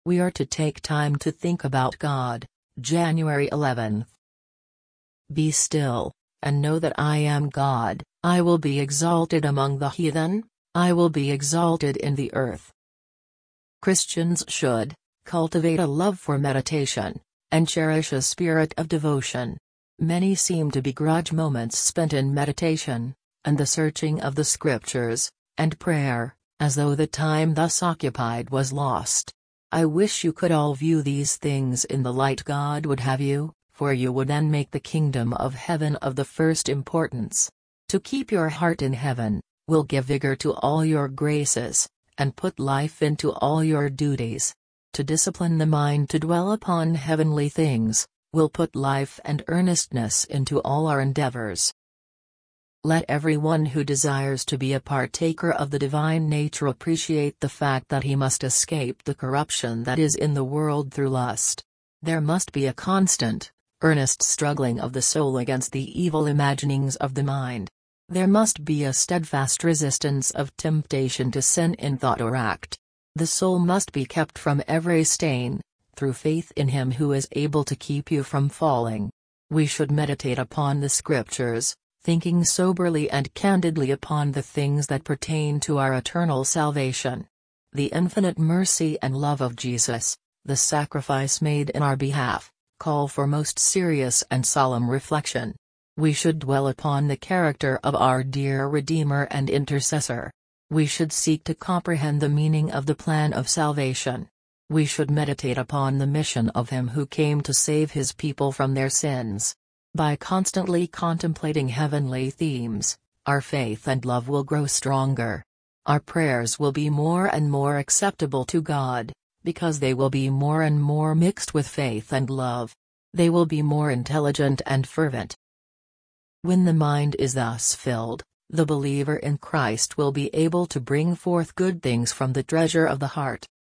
We are to take time to think about God. January 11th. Be still, and know that I am God. I will be exalted among the heathen, I will be exalted in the earth. Christians should cultivate a love for meditation, and cherish a spirit of devotion. Many seem to begrudge moments spent in meditation, and the searching of the scriptures, and prayer, as though the time thus occupied was lost. I wish you could all view these things in the light God would have you, for you would then make the kingdom of heaven of the first importance. To keep your heart in heaven, will give vigor to all your graces, and put life into all your duties. To discipline the mind to dwell upon heavenly things, will put life and earnestness into all our endeavors. Let everyone who desires to be a partaker of the divine nature appreciate the fact that he must escape the corruption that is in the world through lust. There must be a constant, earnest struggling of the soul against the evil imaginings of the mind. There must be a steadfast resistance of temptation to sin in thought or act. The soul must be kept from every stain, through faith in Him who is able to keep you from falling. We should meditate upon the Scriptures, thinking soberly and candidly upon the things that pertain to our eternal salvation. The infinite mercy and love of Jesus, the sacrifice made in our behalf, call for most serious and solemn reflection. We should dwell upon the character of our dear Redeemer and Intercessor. We should seek to comprehend the meaning of the plan of salvation. We should meditate upon the mission of Him who came to save His people from their sins. By constantly contemplating heavenly themes, our faith and love will grow stronger. Our prayers will be more and more acceptable to God, because they will be more and more mixed with faith and love. They will be more intelligent and fervent. When the mind is thus filled, the believer in Christ will be able to bring forth good things from the treasure of the heart.